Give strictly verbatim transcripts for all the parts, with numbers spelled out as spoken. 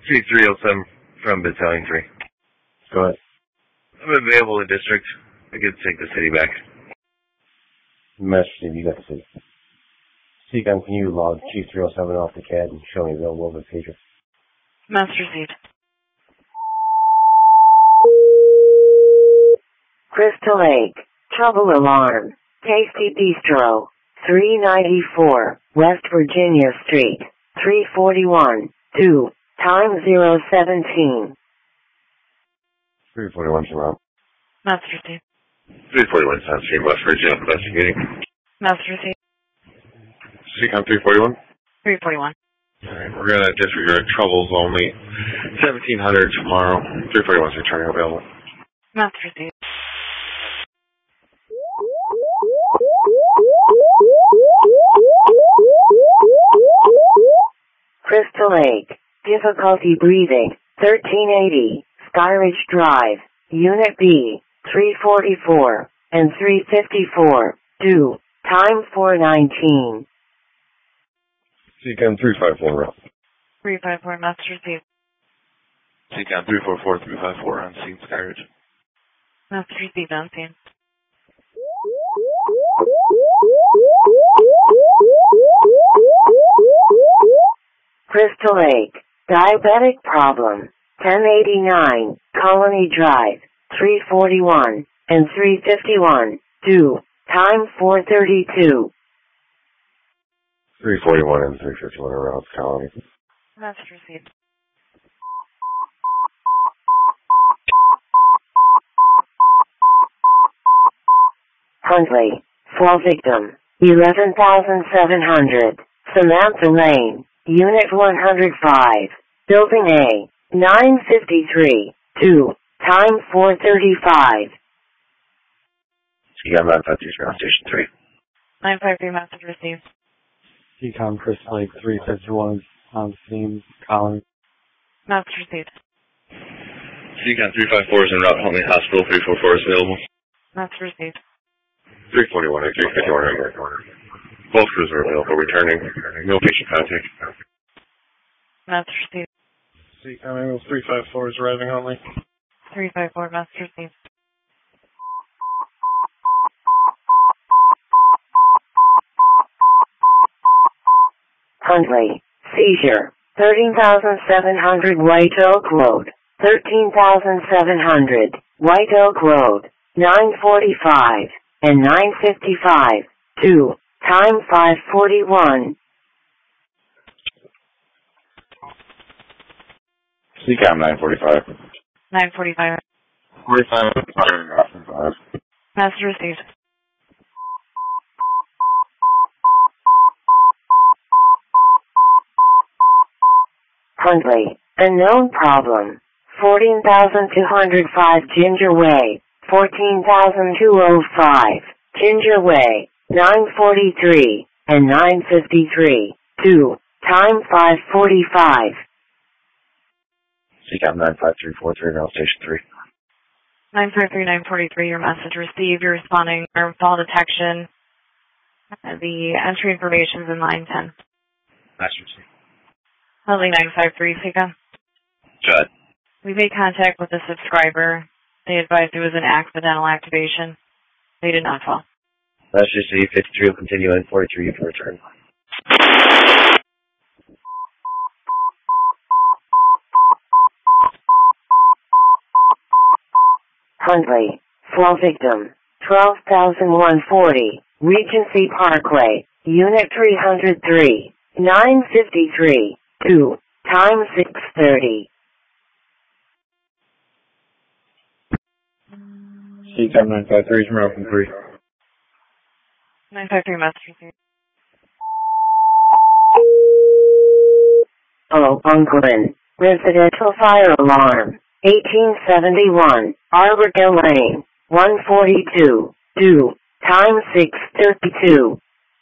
C three oh seven from Battalion three. Go ahead. I'm available in district. I could take the city back. Master Steve, you got the city. C COM, can you log Chief three oh seven off the C A D and show me available over the pager? Master Steve. Crystal Lake, trouble alarm, Tasty Bistro, three ninety-four, West Virginia Street, three forty-one, two, time zero seventeen. three forty-one, Jerome. Master Steve. three forty-one South Street, West Virginia, investigating. Master Steve. C COM three forty-one? three forty-one. Alright, we're gonna disregard troubles only. seventeen hundred tomorrow. three forty-one's returning available. Master Steve. Crystal Lake, difficulty breathing, thirteen eighty, Skyridge Drive, Unit B, three forty-four, and three fifty-four, two, time four nineteen. C COM three five four, route. three five four, Master Steve. C COM three four four, three five four, on scene, Skyridge. Master Steve, on scene. Crystal Lake, diabetic problem, ten eighty-nine, Colony Drive, three forty-one, and three fifty-one, two, time four thirty-two. three forty-one and three fifty-one around Colony. Master Steve. Huntley, fall victim, eleven thousand seven hundred, Samantha Lane, Unit one oh five, Building A, nine fifty-three, two, time four thirty-five. C COM nine five three, ground station three. nine five three, Master Steve. C COM Crystal Lake three fifty-one, on scene, Colony. Master Steve. C COM three five four is en route, Huntley Hospital, three four four is available. Master Steve. three forty-one and three fifty-one are both crews are available, returning. No patient contact. Master Steve. C COM ambulance three five four is arriving only. three five four, Master Steve. Huntley, seizure, thirteen thousand seven hundred White Oak Road, thirteen thousand seven hundred, White Oak Road, nine forty-five, and nine fifty-five, two, time five forty-one. C COM nine forty-five. nine forty-five. forty-five. Master Steve. Huntley, unknown problem, fourteen thousand two hundred five Ginger Way, fourteen thousand two hundred five, Ginger Way, nine forty-three, and nine fifty-three, two, time five forty-five. C COM nine five three four three, ground station three. nine five three, nine forty-three, your message received. You're responding or fall detection. The entry information is in line ten. Master Steve. Huntley nine five three, C COM. Judd. We made contact with the subscriber. They advised it was an accidental activation. They did not fall. Master Steve, fifty-three will continue and forty-three you can return. Huntley, fall victim, twelve thousand one hundred forty, Regency Parkway, Unit three oh three, nine fifty-three, two, time six thirty. C COM nine five three is American three. nine five three, Master Steve. Oh, Unklin, residential fire alarm, eighteen seventy-one, Arbordale Lane, one forty-two, two, time six thirty-two.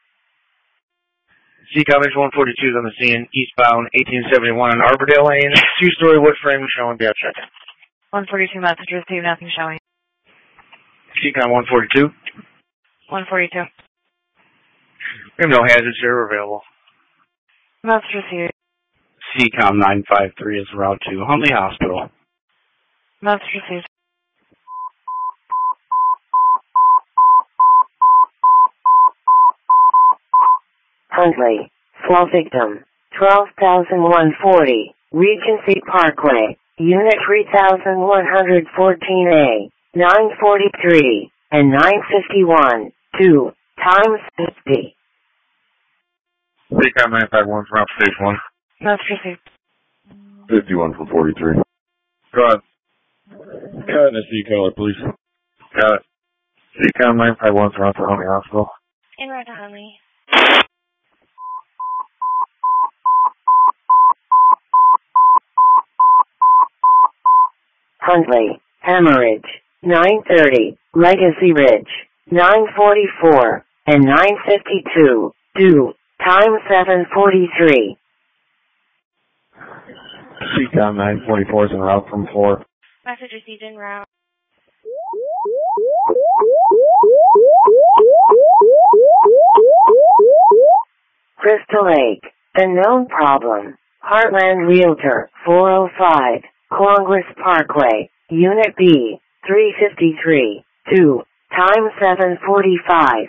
C COM X one forty-two is on the scene, eastbound, eighteen seventy-one on Arbordale Lane, two-story wood frame showing gas check. one forty-two, Master Steve, nothing showing. C COM one forty-two. one forty-two. We have no hazards here available. Master Steve. C COM nine five three is en route to Huntley Hospital. Message received. Huntley. Flow victim. twelve thousand one hundred forty. Regency Parkway. Unit three thousand one hundred fourteen A. nine forty-three. And nine fifty-one. two. Times fifty. C COM nine five one from Station one. Message received. fifty-one from forty-three. Go ahead. Got an S D caller, please. Got it. C COM nine five one from Huntley Hospital. En route to Huntley. Huntley. Hemorrhage. nine thirty. Legacy Ridge. nine forty-four. And nine fifty-two. Due. Time seven forty-three. C COM nine forty-four is en route from four. Message received en route. Crystal Lake. The known problem. Heartland Realtor. four oh five. Congress Parkway. Unit B. three fifty-three. two. Time seven forty-five.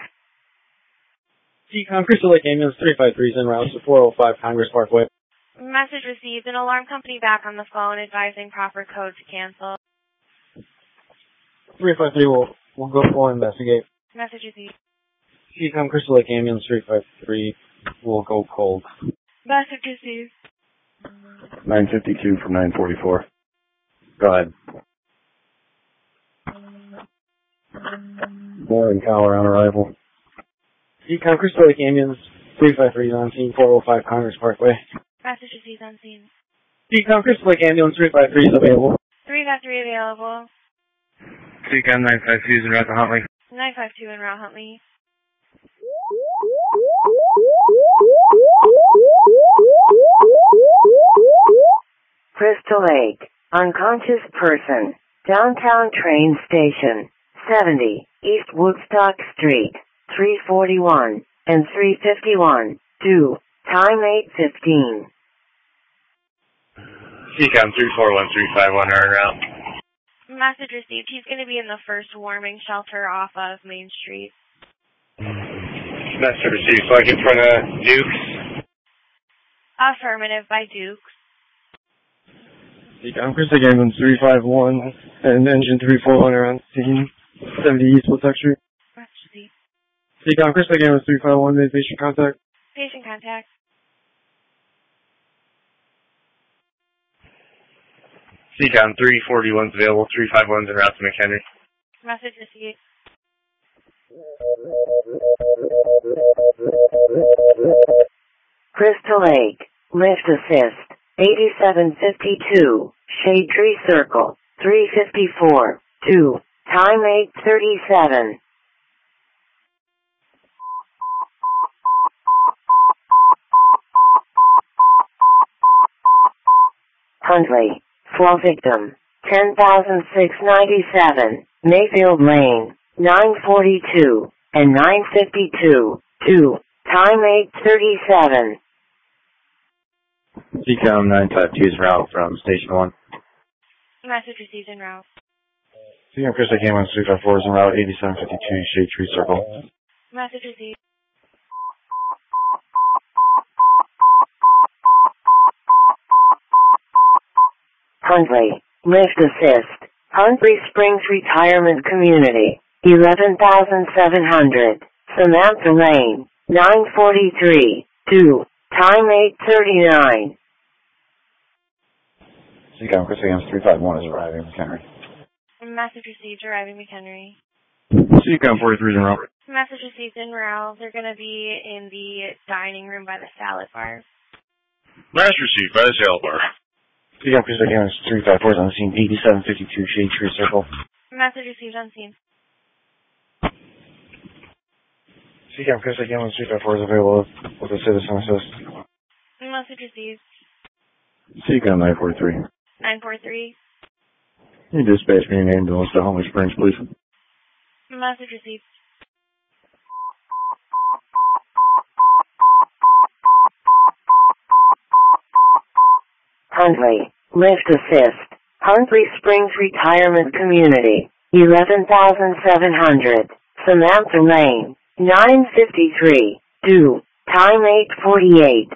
C COM Crystal Lake Ambulance three five three is en route to four oh five Congress Parkway. Message received. An alarm company back on the phone advising proper code to cancel. three five three will will go full investigate. Message received. C COM Crystal Lake Ambulance three five three will go cold. Message received. nine fifty-two from nine forty-four. Go ahead. Morning, caller on arrival. C COM Crystal Lake Ambulance three five three is on scene four oh five Congress Parkway. Message received on scene. C COM Crystal Lake Ambulance three five three is available. three five three available. C COM nine five two is en route to Huntley. nine five two en route Huntley. Crystal Lake. Unconscious person. Downtown train station. seventy. East Woodstock Street. three forty-one. And three fifty-one. two. Time eight fifteen. C COM three four one three five one are en route. Message received. He's going to be in the first warming shelter off of Main Street. Message received. So I get in front of Dukes. Affirmative by Dukes. C COM Crystal Lake Ambulance three five one and engine three four one are on scene seventy East Woodstock Street. Message received. C COM Crystal Lake Ambulance three five one made patient contact. Patient contact. C COM three forty-one is available. three five one is en route to McHenry. Message received. Crystal Lake. Lift assist. eighty-seven fifty-two. Shade Tree Circle. three fifty-four. two. Time eight thirty-seven. Huntley. Flow victim. ten thousand six hundred ninety-seven. Mayfield Lane. nine forty-two. And nine fifty-two. two. Time eight thirty-seven. C COM nine five two is en route from Station one. Message received en route. C COM Crystal Lake Ambulance three five four is en route eighty-seven fifty-two Shade Tree Circle. Message received. Huntley. Lift assist. Huntley Springs Retirement Community. eleven thousand seven hundred. Samantha Lane. nine forty-three. two. Time eight thirty-nine. C COM Crystal Lake Ambulance three five one is arriving in McHenry. Message received arriving McHenry. C COM forty-three is en route. Message received en route. They're going to be in the dining room by the salad bar. Last received by the salad bar. C COM Crystal Lake Ambulance three five four is on scene eighty-seven fifty-two Shade Tree Circle. Message received on scene. C COM Crystal Lake Ambulance three five four is available with a citizen assist. Message received. C COM nine forty-three. nine four three. Can you dispatch me an ambulance to Huntley Springs, please? Message received. Huntley, Lift Assist, Huntley Springs Retirement Community, eleven thousand seven hundred, Samantha Lane, nine fifty-three, due, time eight forty-eight.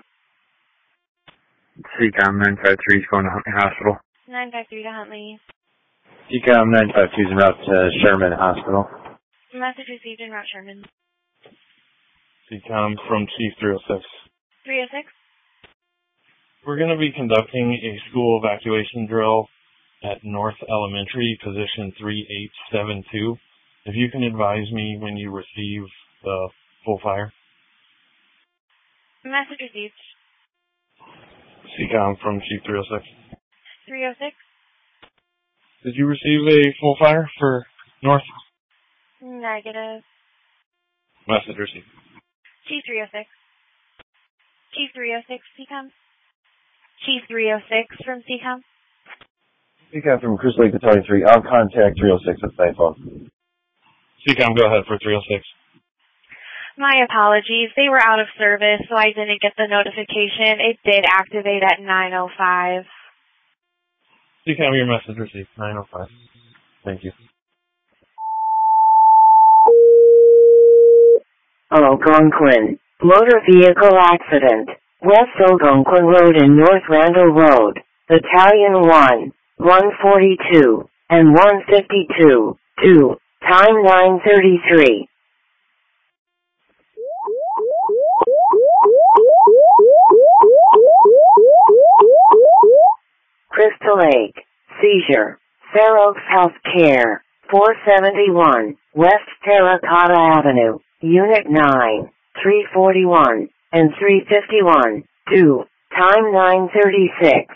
C COM nine five three is going to Huntley Hospital. nine five three to Huntley. C COM nine five two is en route to Sherman Hospital. Message received en route Sherman. C COM from Chief three oh six. three oh six. We're going to be conducting a school evacuation drill at North Elementary, position three eight seven two. If you can advise me when you receive the full fire. Message received. C COM from Chief three oh six. three oh six. Did you receive a full fire for North? Negative. Message received. Chief three oh six. Chief three oh six, C COM. Chief three oh six from C COM. C COM from Crystal Lake to twenty-three. I'll contact three oh six at the phone. C COM, go ahead for three oh six. My apologies. They were out of service, so I didn't get the notification. It did activate at nine oh five. C COM, your message received. nine oh five. Thank you. Algonquin, motor vehicle accident, West Algonquin Road and North Randall Road, Battalion one, one forty-two, and one fifty-two, two, time nine thirty-three. Crystal Lake, seizure, Fair Oaks Health Care, four seventy-one, West Terracotta Avenue, Unit nine, three forty-one, and three fifty-one, two, time nine thirty-six.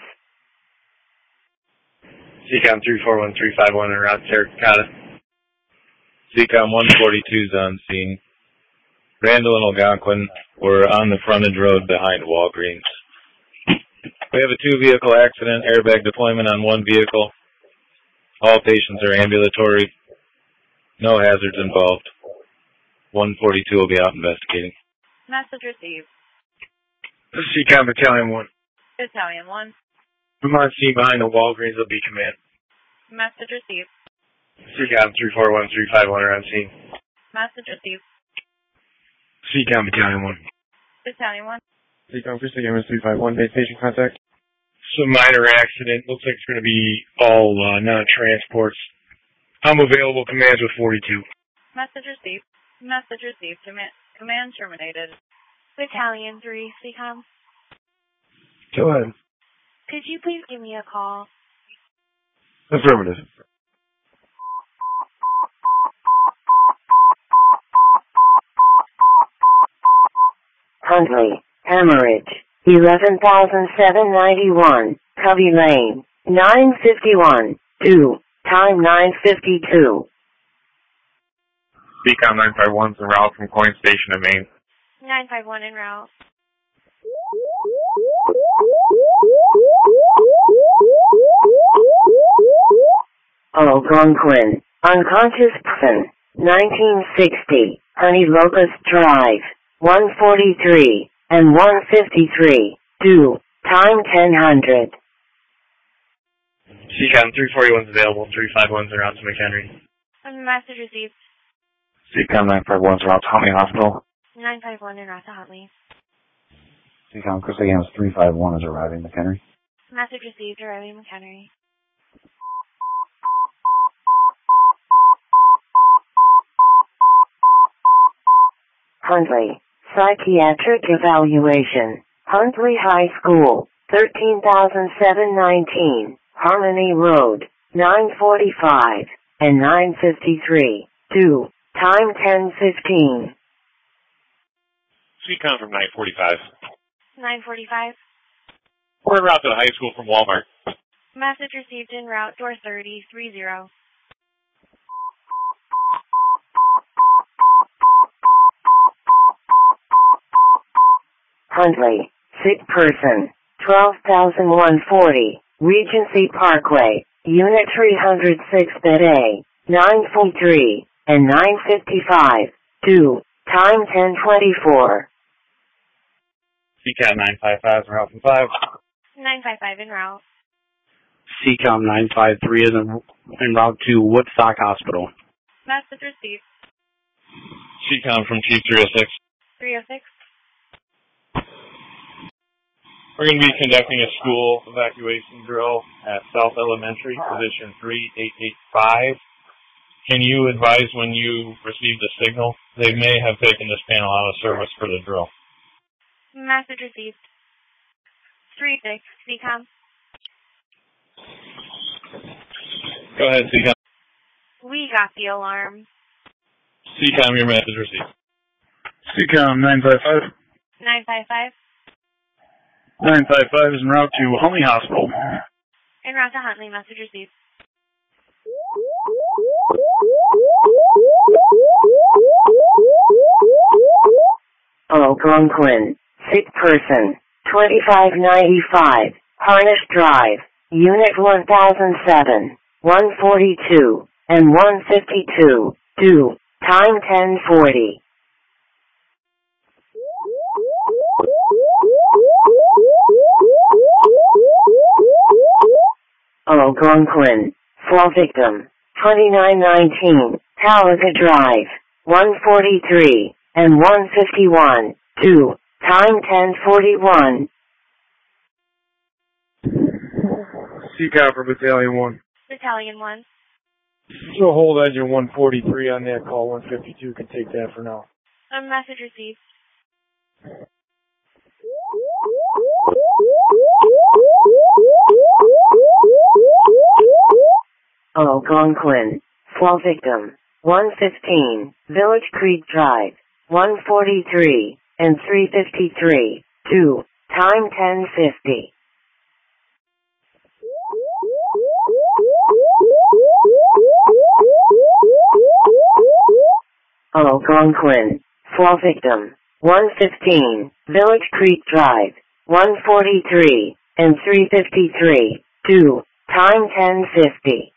C COM three four one three five one en route to Terracotta. C COM one forty-two is on scene. Randall and Algonquin were on the frontage road behind Walgreens. We have a two-vehicle accident, airbag deployment on one vehicle. All patients are ambulatory. No hazards involved. one forty-two will be out investigating. Message received. C COM Battalion one. Battalion one. I'm on scene behind the Walgreens will be command. Message received. C COM three four one three five one are on scene. Message received. C COM Battalion one. Battalion one. C COM for C COM is three five one. Base station contact. Some minor accident. Looks like it's going to be all uh, non-transports. I'm available. Commands with forty-two. Message received. Message received. Command, command terminated. Battalion three, C COM. Go ahead. Could you please give me a call? Affirmative. Huntley, hemorrhage, eleven thousand seven hundred ninety-one, Covey Lane, nine fifty-one, two, time nine fifty-two. C COM nine five one is en route from Coin Station in Maine. nine five one en route. Algonquin, unconscious person, nineteen sixty, Honey Locust Drive, one forty-three, and one fifty-three, due, time ten hundred. C COM three forty-one is available. three five one is en route to McHenry. Message received. C COM nine five one is en route to Huntley Hospital. nine five one en route to Huntley. C COM Crystal Lake three five one is arriving McHenry. Message received. Arriving McHenry. Huntley, psychiatric evaluation, Huntley High School, thirteen thousand seven hundred nineteen, Harmony Road, nine forty-five, and nine fifty-three, two, time ten fifteen. C COM from nine forty-five. nine forty-five. We're en route to the high school from Walmart. Message received en route, door thirty, three zero. Huntley, sick person, twelve thousand one hundred forty, Regency Parkway, Unit three oh six Bed A, nine forty-three, and nine fifty-five, two, time ten twenty-four. C COM nine five five is en route from five. nine five five en route. C COM nine five three is en, en route to Woodstock Hospital. Message received. C COM from Chief three oh six. three oh six. We're going to be conducting a school evacuation drill at South Elementary, position three eight eight five. Can you advise when you received the signal? They may have taken this panel out of service for the drill. Message received. three six, C COM. Go ahead, C COM. We got the alarm. C COM, your message received. C COM nine five five. nine five five. nine five five is en route to Huntley Hospital. En route to Huntley, message received. Algonquin, sick person, twenty-five ninety-five, Harnish Drive, Unit one thousand seven, one forty-two, and one fifty-two, due, time ten forty. Algonquin, fall victim, twenty-nine nineteen, Talaga Drive, one forty-three, and one fifty-one, due, time ten forty-one. C COM for Battalion one. Battalion one. So hold engine one forty-three on that call. one fifty-two can take that for now. A message received. Algonquin, fall victim, one fifteen, Village Creek Drive, one forty-three, and three fifty-three, due, time ten fifty. Algonquin, fall victim, one fifteen, Village Creek Drive, one forty-three, and three fifty-three, due, time ten fifty.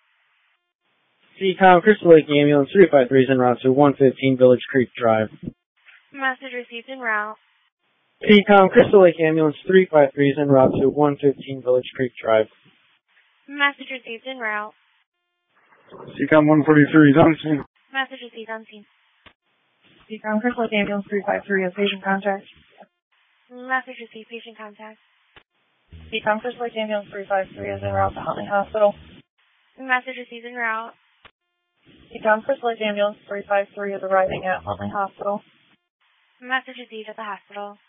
C COM Crystal Lake Ambulance three five three is en route to one fifteen Village Creek Drive. Message received en route. C COM Crystal Lake Ambulance three five three is en route to one fifteen Village Creek Drive. Message received en route. C COM one forty-three is on scene. Message received on scene. C COM Crystal Lake Ambulance three five three is patient contact. Message received, patient contact. C COM Crystal Lake Ambulance three five three is en route to Huntley Hospital. Message received en route. C COM Crystal Lake Ambulance three five three is arriving at Huntley Hospital. Message received at the hospital.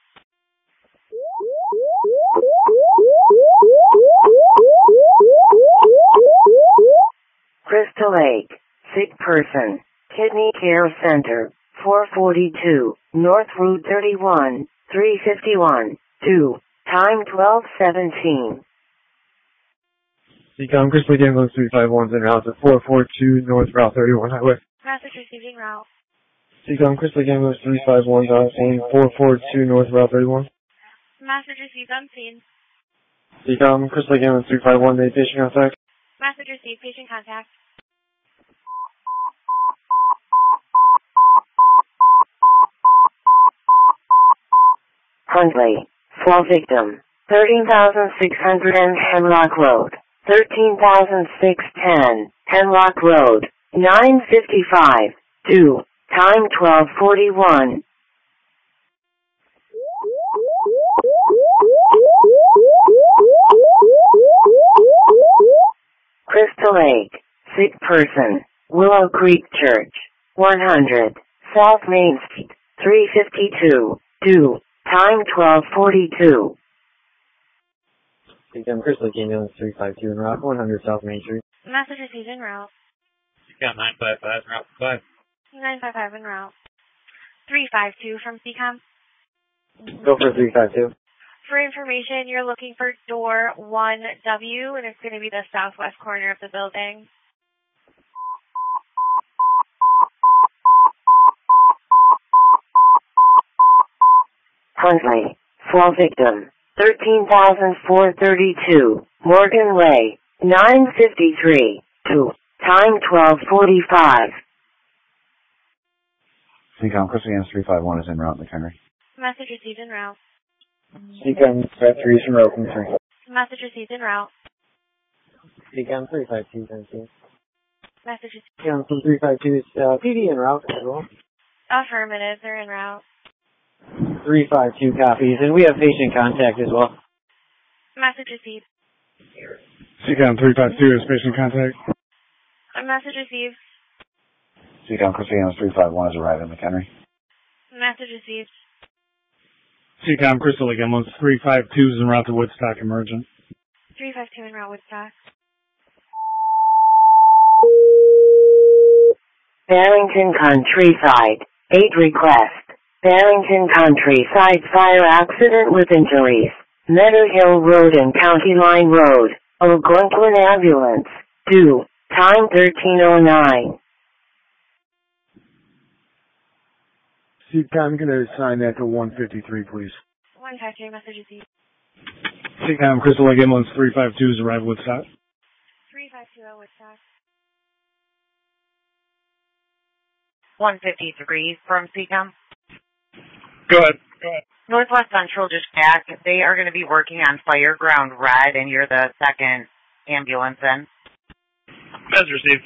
Crystal Lake, sick person, Kidney Care Center, four forty-two, North Route thirty-one, three fifty-one, due, time twelve seventeen. C COM Crystal Lake Ambulance three five one is en route to four forty-two North Route thirty-one Highway. Message received en route. C COM Crystal Lake Ambulance three five one is on scene, four forty-two North Route thirty-one. Message received on scene. C COM Crystal Lake Ambulance three five one, made patient contact. Message received, patient contact. Huntley, fall victim, thirteen thousand six hundred Hemlock Road, thirteen thousand six hundred ten Hemlock Road, nine fifty-five, due, time twelve forty-one. Crystal Lake, sick person, Willow Creek Church, one hundred, South Main Street, three fifty-two, due, time twelve forty-two. C COM Crystal Lake Ambulance three five two en route, one hundred South Main Street. Message received en route. C COM nine five five, route five. nine five five en route. three five two from C COM. Go for three five two. For information, you're looking for door one W, and it's going to be the southwest corner of the building. Huntley, fall victim, thirteen thousand four hundred thirty-two, Morgan Way, nine fifty-three, to, time twelve forty-five. C COM Crystal Ambulance three five one is en route, McHenry. Message received en route. Seacom five three is en route from three. Message received en route. Seacom three five two is on scene. Message received. Seacom from three five two is uh, P D en route as well. Affirmative, they're en route. three five two copies, and we have patient contact as well. Message received. Seacom three five two is patient contact. A message received. Seacom Crystal Williams three five one is arriving at McHenry. Message received. Seacom Crystal Ambulance three five two is en route to Woodstock Emergent. three five two en route Woodstock. Barrington Countryside. eight request. Barrington Countryside fire accident with injuries. Meadow Hill Road and County Line Road. Algonquin Ambulance. Due. Time thirteen oh nine. Seacom, can I assign that to one fifty-three, please? one five three, message received. Seacom Crystal Lake Ambulance three five two is arrived with Woodstock. three five two oh Woodstock. one fifty-three from Seacom. Go ahead. Go ahead. Northwest Central just back. They are going to be working on Fireground Red, and you're the second ambulance in. Message received.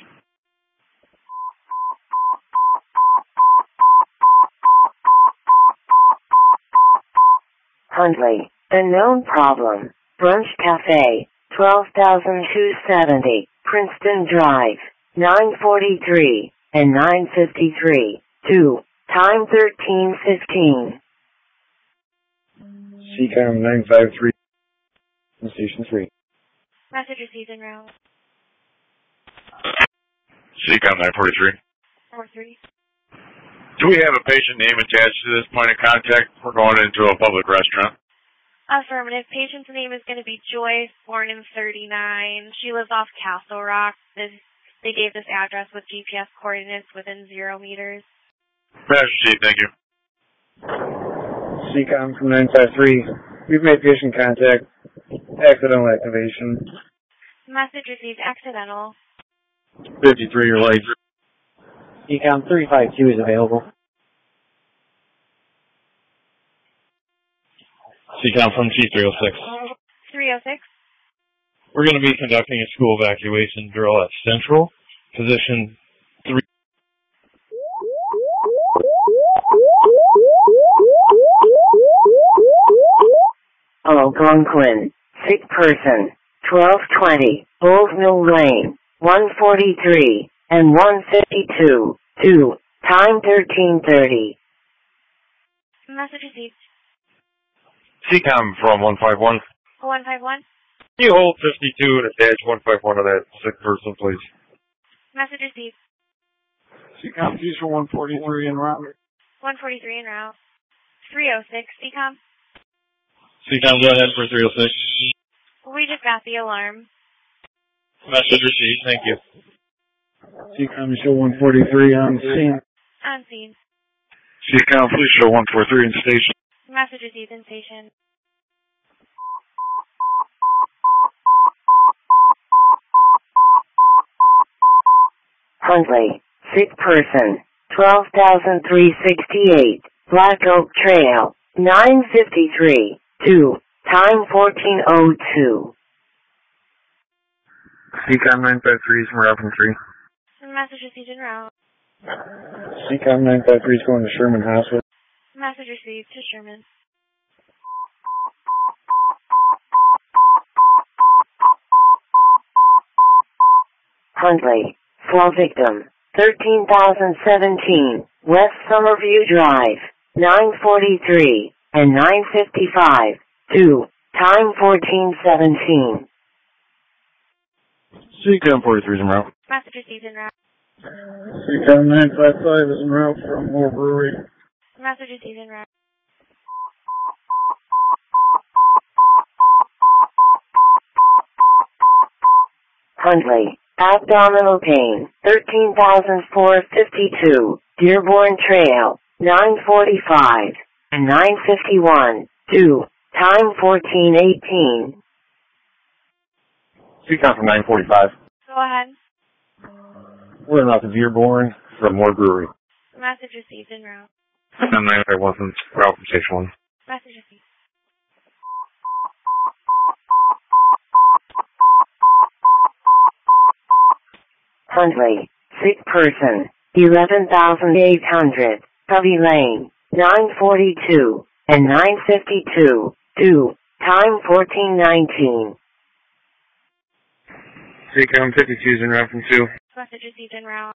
Huntley. Unknown problem. Brunch Cafe. twelve thousand two hundred seventy. Princeton Drive. nine forty-three and nine fifty-three. two. Time thirteen fifteen. Seacom nine five three. Station three. Message received en route. Seacom nine forty-three. four three. Do we have a patient name attached to this point of contact? We're going into a public restaurant. Affirmative. Patient's name is going to be Joyce, born in thirty-nine. She lives off Castle Rock. This, they gave this address with G P S coordinates within zero meters. Master Chief, thank you. Seacom from nine five three. We've made patient contact. Accidental activation. Message received accidental. fifty-three or late. Seacom three five two is available. Seacom from T three oh six. three oh six. We're going to be conducting a school evacuation drill at Central, position three. Algonquin. Sick person. twelve twenty. Bulls Mill Lane. one forty-three and one fifty-two. two. Time thirteen thirty. Message received. Seacom from one five one. one five one. Can you hold fifty-two and attach one five one to that sick person, please? Message received. Seacom Future for one forty-three en route. one forty-three en route. three oh six. Seacom. Seacom, go ahead for three oh six. We just got the alarm. Message received. Thank you. Seacom show one forty-three on scene. On scene. Seacom, please show one four three in station. Message received in station. Huntley. Sick person. twelve thousand three hundred sixty-eight. Black Oak Trail. nine fifty-three. two. Time fourteen oh two. Seacom nine five three is from Robin three. Message received en route. Seacom nine five three is going to Sherman Hospital. Message received to Sherman. Huntley. Fall victim. thirteen thousand seventeen. West Summerview Drive. nine forty-three and nine fifty-five. two. Time fourteen seventeen. Seacom forty-three is en route. Message received en route. Seacom nine five five is en route from Moore Brewery. Message received en route. Huntley. Abdominal pain. thirteen thousand four hundred fifty-two. Dearborn Trail. nine forty-five and nine fifty-one. two. Time fourteen eighteen. Seacom from nine forty-five. Go ahead. We're not to Dearborn from Moore Brewery. Message received en route. Seacom nine five one from route from station one. Message received. Huntley, sick person, eleven thousand eight hundred, Covey Lane, nine forty-two, and nine fifty-two, due, time fourteen nineteen. Seacom fifty-two is en route from two. Message received en route.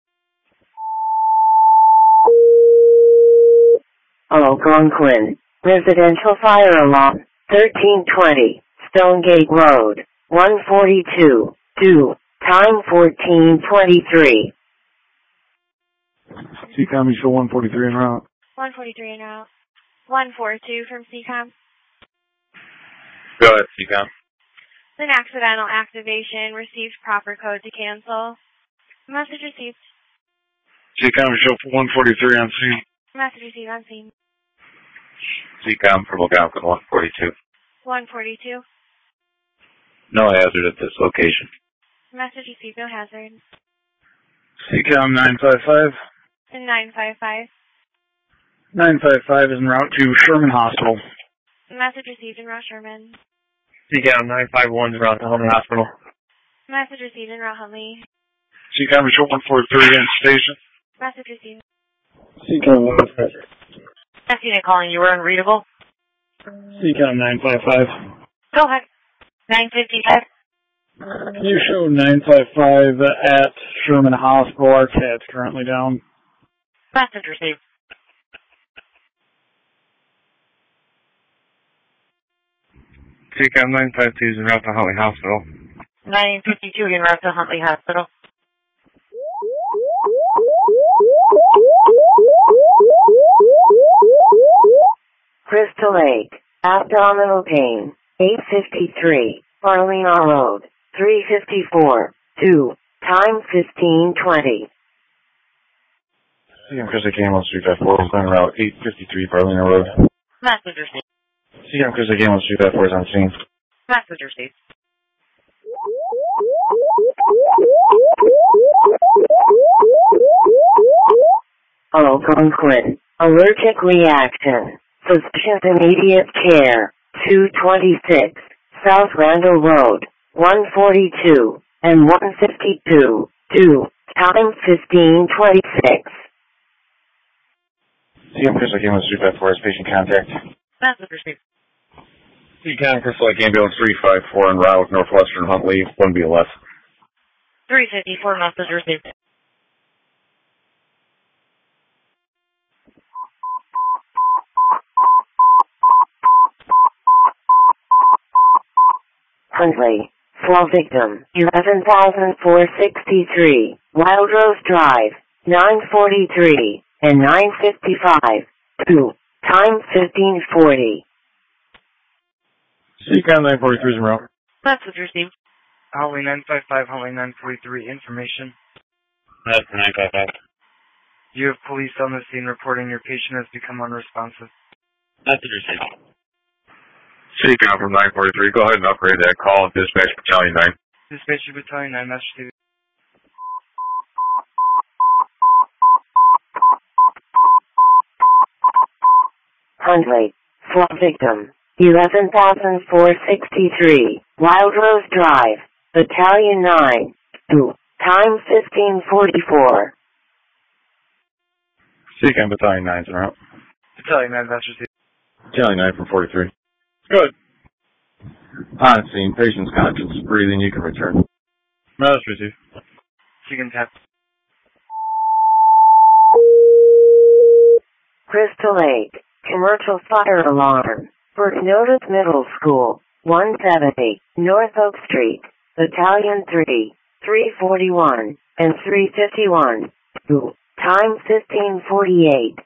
Algonquin, residential fire alarm, thirteen twenty, Stonegate Road, one forty-two, due, time fourteen twenty-three. Seacom, you show one forty-three en route. one forty-three en route. one forty-two from Seacom. Go ahead, Seacom. An accidental activation. Received proper code to cancel. Message received. Seacom, you show one forty-three on scene. Message received on scene. Seacom from Algonquin, one forty-two. one forty-two. No hazard at this location. Message received, no hazard. Seacom nine five five. And nine five five. nine five five is en route to Sherman Hospital. Message received en route Sherman. Seacom nine five one is en route to Huntley Hospital. Message received en route Huntley. Seacom, you show one forty-three in station. Message received. Seacom one five. That's unit calling. You were unreadable. Seacom nine five five. Go ahead. nine fifty-five. You show nine five five at Sherman Hospital. Our cat's currently down. Message received. Seacom nine five two is en route to Huntley Hospital. nine fifty-two en route to Huntley Hospital. Crystal Lake, abdominal pain, eight fifty-three, Arlena Road, three fifty-four, due, time fifteen twenty. Seacom Chris Gamble, three five four, is en route eight fifty-three, Arlena Road. Message received. Seacom Chris Gamble, three five four, is on scene. Message received. Algonquin, allergic reaction, physician's immediate care, two twenty-six, South Randall Road, one forty-two, and one fifty-two, due, time fifteen twenty-six. Seacom Chris Gamble, three five four, is patient contact. Message received. Seacom Chris Ambulance three five four en route Northwestern Huntley, one B L S. three fifty-four, message received. Huntley, fall victim, eleven thousand four hundred sixty-three, Wild Rose Drive, nine forty-three, and nine fifty-five, due, time fifteen forty. Seacom nine forty-three is en route. Message received. Huntley nine five five, Huntley nine forty-three, information. That's nine five five. You have police on the scene reporting your patient has become unresponsive. Message received. Seacom from nine forty-three, go ahead and upgrade that call. Dispatch Battalion nine. Dispatch Battalion nine, message to Huntley, fall victim, eleven thousand four hundred sixty-three, Wild Rose Drive, Battalion nine, due, time fifteen forty-four. Seacom Battalion nine is en route. Battalion nine, message to Battalion nine from forty-three. Good. On scene, patient's conscious, breathing, you can return. Message received. Seacom tap. Crystal Lake, commercial fire alarm, Burknotis Middle School, one seventy, North Oak Street, Battalion three, three forty-one, and three fifty-one, due, time fifteen forty-eight.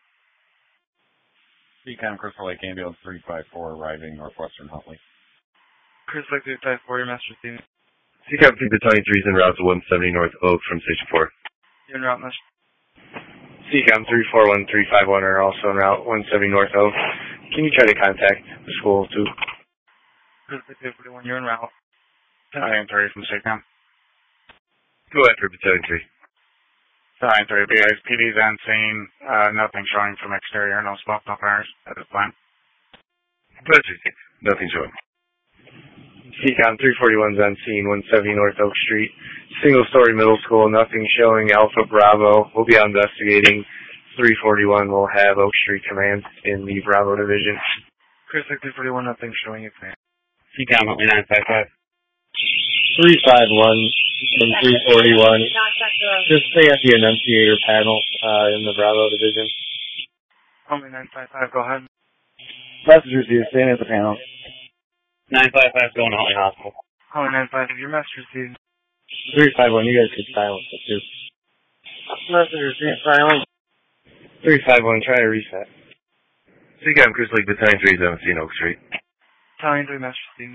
Seacom Crystal Lake Ambulance three five four arriving Northwestern Huntley. Chris Lake three five four, your master receiving. Seacom Battalion three is en route to one seventy North Oak from Station four. You're en route, master. Seacom three four one, three five one are also en route one seventy North Oak. Can you try to contact the school too? Chris Lake three forty-one, you're en route. Battalion three from Seacom. Go ahead for Battalion three. Battalion three, B S P D's on scene. Uh, nothing showing from exterior, no smoke, no fires at this point. That's received. Nothing showing. Seacom three forty-one is on scene, one seventy North Oak Street. single-story middle school, nothing showing Alpha Bravo. We'll be investigating. three forty-one will have Oak Street Command in the Bravo Division. Chris Lake three forty-one, nothing showing you, command. C COM Huntley nine five five. three five one from three forty-one. Just stay at the Annunciator panel uh, in the Bravo Division. Huntley nine five five, go ahead. Message received, staying at the panel. nine five five going to Huntley Hospital. Huntley nine five five, your message received. three five one, you guys could silence it too. Message received, silence. three five one, try to reset. C COM Chris Lake Battalion three is on scene, Oak Street. Battalion three, message received.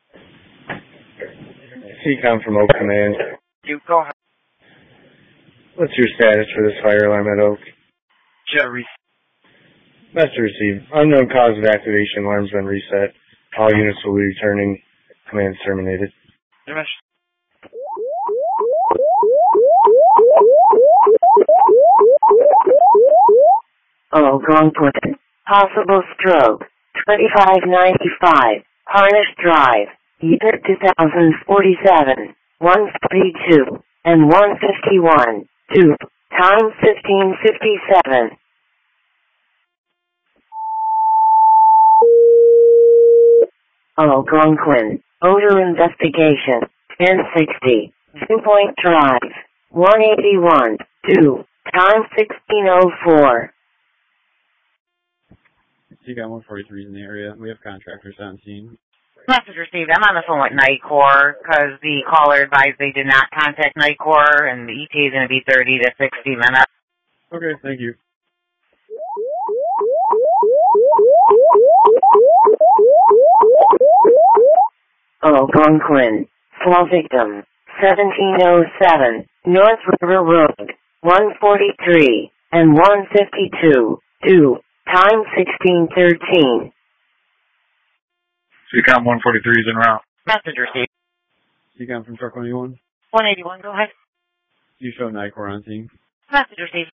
C COM from Oak Command. You go ahead. What's your status for this fire alarm at Oak? Jet reset. Message received. Unknown cause of activation. Alarm's been reset. All units will be returning. Command's terminated. Your message. Algonquin. Possible stroke. twenty-five ninety-five. Harnish Drive. Unit two thousand forty-seven. one forty-two. And one fifty-one. two. Time fifteen fifty-seven. Algonquin. Odor investigation. ten sixty. Two Point Drive. one eighty-one. two. Time sixteen oh four. C COM one forty-three is in the area. We have contractors on scene. Message received. I'm on the phone with Night Corps because the caller advised they did not contact Night Corps, and the E T A is going to be thirty to sixty minutes. Okay, thank you. Algonquin. Fall victim. seventeen oh seven. North River Road. one forty-three. And one fifty-two. two. Time sixteen thirteen. C COM one forty-three is en route. Message received. C COM from Truck one eighty-one. one eighty-one, go ahead. You show Nicor on scene. Message received.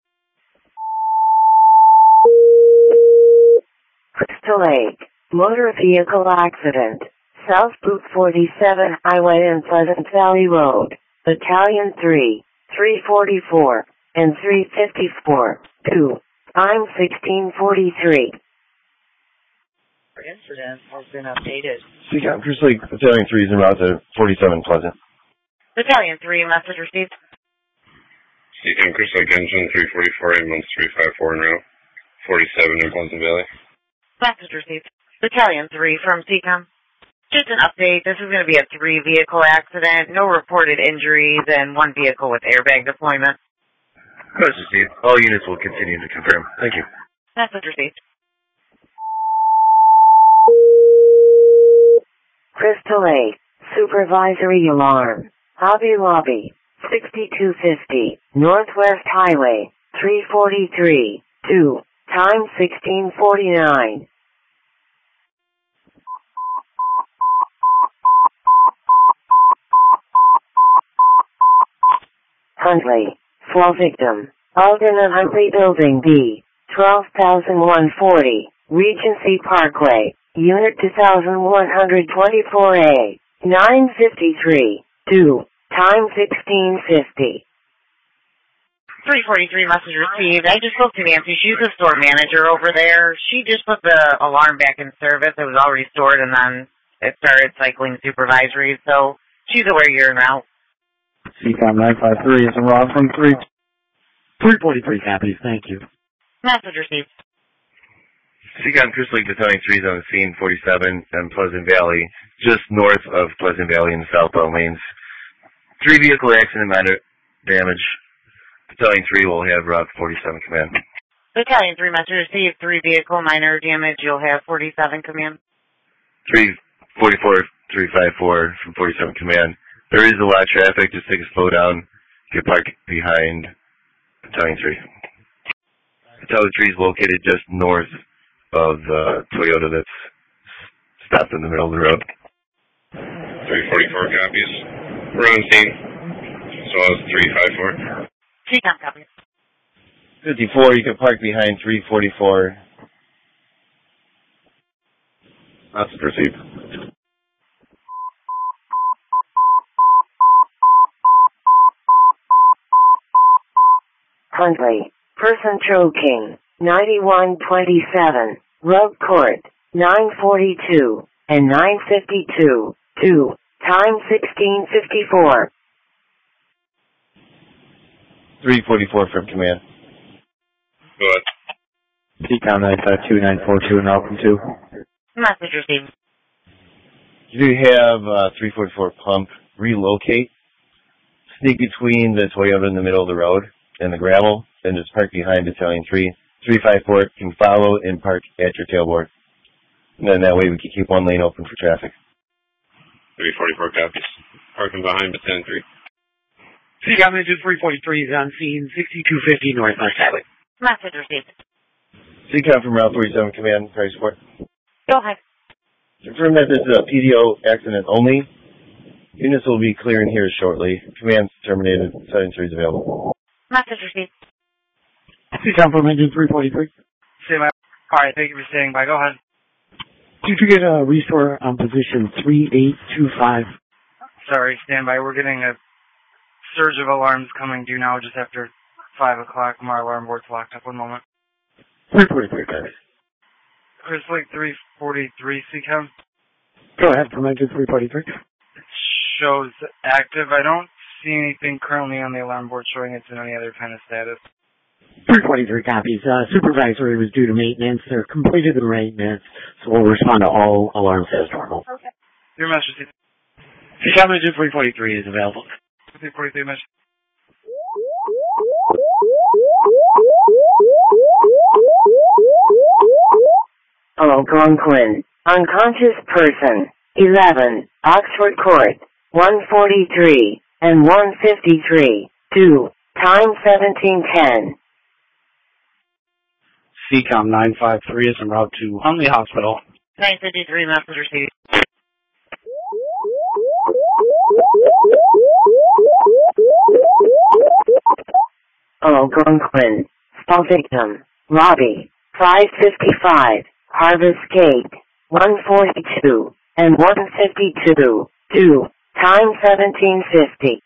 Crystal Lake. Motor vehicle accident. South Loop forty-seven Highway and Pleasant Valley Road. Battalion three. three forty-four. And three fifty-four. two. Time sixteen forty-three. Incident has been updated. C COM Chris Lake Battalion three is en route to forty-seven Pleasant. Battalion three, message received. C COM Chris Lake Engine three forty-four, ambulance three five four en route. forty-seven in Pleasant Valley. Message received. Battalion three from C COM. Just an update. This is going to be a three-vehicle accident. No reported injuries and one vehicle with airbag deployment. Message received. All units will continue to confirm. Thank you. Message received. Crystal Lake. Supervisory alarm. Hobby Lobby. sixty-two fifty. Northwest Highway. three forty-three. two. Time sixteen forty-nine. Huntley. Fall victim. Alden and Huntley Building B. twelve thousand one hundred forty. Regency Parkway. Unit two thousand one hundred twenty-four A. nine fifty-three. two. Time sixteen fifty. three forty-three message received. I just spoke to Nancy. She's the store manager over there. She just put the alarm back in service. It was already stored, and then it started cycling supervisory. So she's aware you're en route. C COM nine five three is en route from three. three forty-three copies. Thank you. Message received. C COM Chris Lake Battalion three is on the scene, forty-seven, and Pleasant Valley, just north of Pleasant Valley in the southbound lanes. Three vehicle accident, minor damage. Battalion three will have Route forty-seven command. Battalion three message received. Three vehicle minor damage. You'll have forty-seven command. three forty-four, three fifty-four from forty-seven command. There is a lot of traffic. Just take a slow down. Get parked behind Battalion three. Battalion three is located just north of the Toyota that's stopped in the middle of the road. three forty-four copies. We're on scene. So I was three fifty-four. C COM copy. fifty-four, you can park behind three forty-four. That's received. Huntley. Person choking. ninety-one twenty-seven. Road Court. nine forty-two. And nine fifty-two. two. Time sixteen fifty-four. three forty-four from command. Go ahead. C COM nine five two nine four two and Malcolm two. Message received. You do have uh, three forty-four pump relocate. Sneak between the Toyota in the middle of the road and the gravel, then just park behind Battalion three. three five four can follow and park at your tailboard. And then that way we can keep one lane open for traffic. three forty-four copies. Parking behind Battalion three. C COM engine three forty-three is on scene, sixty-two fifty Northwest Highway. Message received. C COM from Route forty-seven Command, Price Support. Go ahead. Confirm that this is a P D O accident only. Units will be clearing here shortly. Command's terminated. Battalion three is available. Message received. C COM from engine three forty-three. Same. Alright, thank you for staying by. Go ahead. Did you get a restore on position three eight two five? Sorry, stand by. We're getting a surge of alarms coming due now just after five o'clock. My alarm board's locked up. One moment. three forty-three, guys. Chris Lake three forty-three, C COM. Go ahead from engine three forty-three. Shows active. I don't see anything currently on the alarm board showing it's in any other kind of status. three forty-three copies. Uh, supervisory was due to maintenance. They're completed the maintenance, so we'll respond to all alarms as normal. Okay. Your message. C COM engine three forty-three is available. three forty-three message. Algonquin. Unconscious person. eleven. Oxford Court. one forty-three. And one fifty-three. two. Time seventeen ten. C COM nine five three is en route to Huntley Hospital. nine fifty-three, message received. Algonquin. Spell victim. Robbie. five fifty-five. Harvest Gate. one forty-two. And one fifty-two. two. Time seventeen fifty.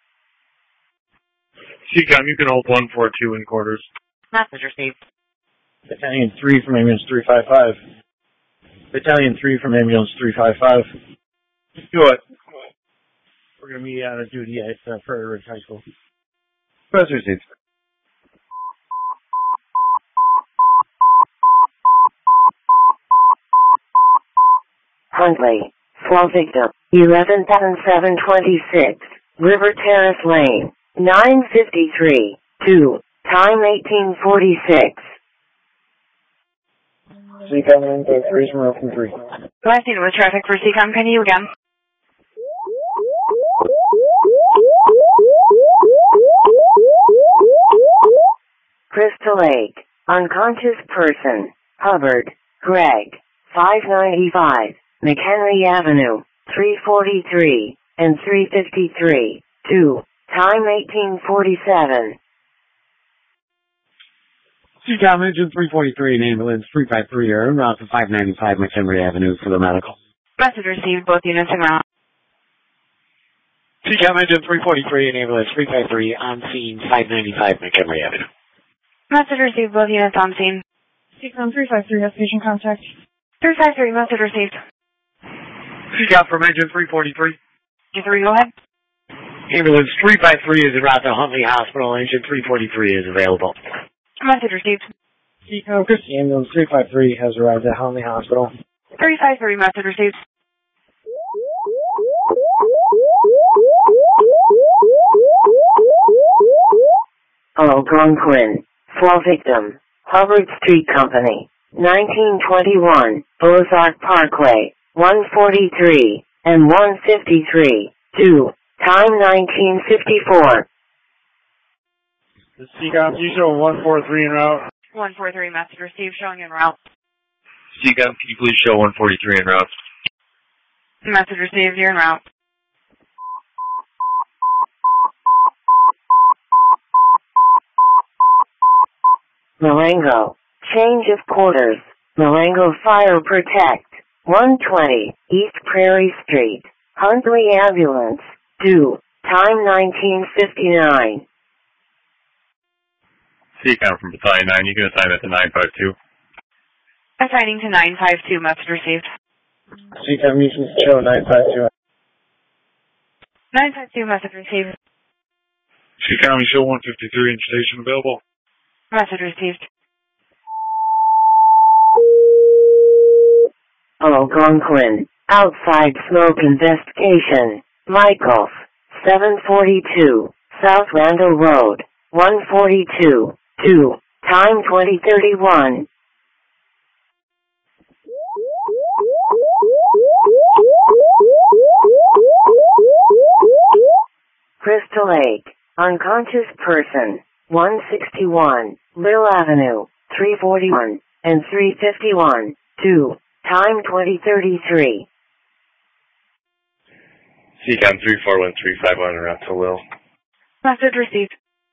C COM, you can hold one four two in quarters. Message received. Battalion three from ambulance three five five. Battalion three from ambulance three five five. Go ahead. We're going to be out of duty at uh, Prairie Ridge High School. Press received. Huntley. Slow victim. eleven thousand seven hundred twenty-six. River Terrace Lane. nine fifty-three. two. Time eighteen forty-six. C COM nine five three is from Route three. Last unit with traffic for C COM. Can you again? Crystal Lake. Unconscious person. Hubbard. Greg. five ninety-five. McHenry Avenue. three forty-three. And three fifty-three. two. Time eighteen forty-seven. C COM engine three forty-three and ambulance three five three are en route to five ninety-five McHenry Avenue for the medical. Message received. Both units en route. C COM engine three forty-three and ambulance three five three on scene five ninety-five McHenry Avenue. Message received. Both units on scene. C COM three five three has patient contact. three five three, message received. C COM from engine three forty-three. Engine three, go ahead. Ambulance three five three is en route to Huntley Hospital. Engine three forty-three is available. Message received. C COM Christie ambulance three five three has arrived at Huntley Hospital. three five three, message received. Algonquin. Slow victim. Hubbard Street Company. nineteen twenty-one. Ozark Parkway. one forty-three. And one fifty-three. two. Time nineteen fifty-four. The C COM, you show one four three en route. one four three, message received, showing en route. C COM, can you please show one forty-three en route? Message received, you're en route. Marengo. Change of quarters. Marengo Fire Protect. one twenty. East Prairie Street. Huntley Ambulance. two. Time nineteen fifty-nine. C-Com from Battalion nine, you can assign that to nine five two. Assigning to nine five two, message received. C-Com Houston show nine five two. nine five two, message received. C-Com show one fifty-three in station available. Message received. Algonquin, outside smoke investigation. Michaels, seven forty-two, South Randall Road, one forty-two, two, time twenty thirty-one. Crystal Lake, unconscious person, one sixty-one, Mill Avenue, three forty-one, and three fifty-one, two, time twenty thirty-three. C-Com three four one three five one, route to Will. Message received.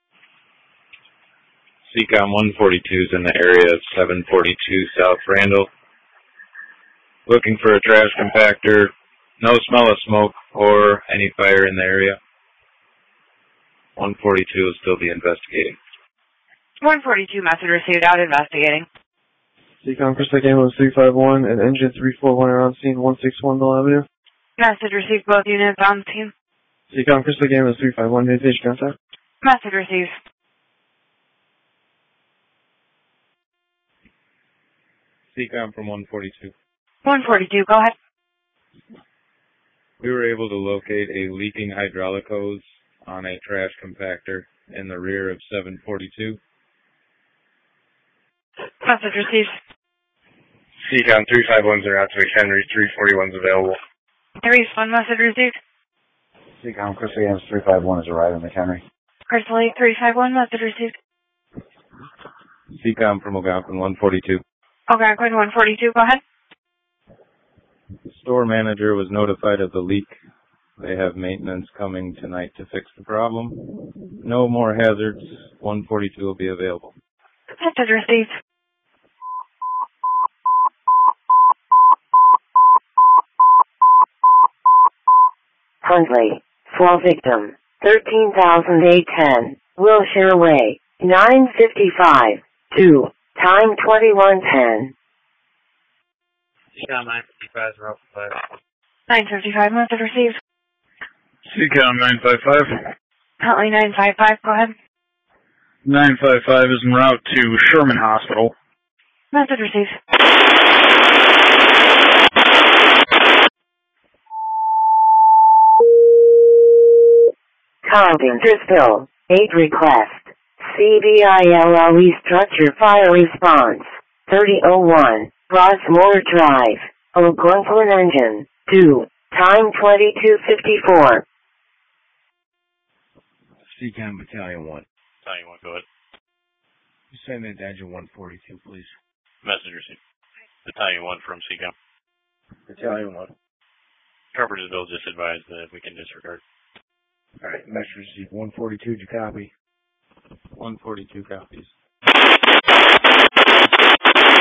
C-Com one forty-two is in the area of seven forty-two South Randall. Looking for a trash compactor. No smell of smoke or any fire in the area. one forty-two will still be investigating. one forty-two, message received, out investigating. C-Com Crystal Lake Ambulance three five one and engine three four one are on scene one sixty-one Mill Avenue. Message received, both units on scene. C-Com Crystal Lake Ambulance three five one, communication contact. Message received. C-Com from one forty-two. one forty-two, go ahead. We were able to locate a leaking hydraulic hose on a trash compactor in the rear of seven forty-two. Message received. C-Com three five one's are out to McHenry, three forty-one's available. Three one, message received. C-Com Crystal Lake three five one is arriving at McHenry. Crystal Lake three five one, message received. C-Com from Algonquin one forty-two. Algonquin one forty-two, go ahead. The store manager was notified of the leak. They have maintenance coming tonight to fix the problem. No more hazards. one forty-two will be available. Message received. Huntley, fall victim, thirteen thousand eight ten, Wilshire Way, nine fifty-five, two, time twenty-one ten. C-Com nine fifty-five, route five. nine fifty-five, message received. C-Com nine five five. Huntley nine five five, go ahead. nine five five is en route to Sherman Hospital. Message received. Carpentersville, eight request. C B I L L E structure fire response, thirty oh one, Rossmore Drive, Algonquin engine, two, time twenty-two fifty-four. C-Com Battalion one. Battalion one, go ahead. Send that to engine one forty-two, please. Message received. Battalion one from C-Com. Battalion one. Carpentersville just advised that we can disregard. Alright, message received one forty-two, did you copy? one forty-two copies.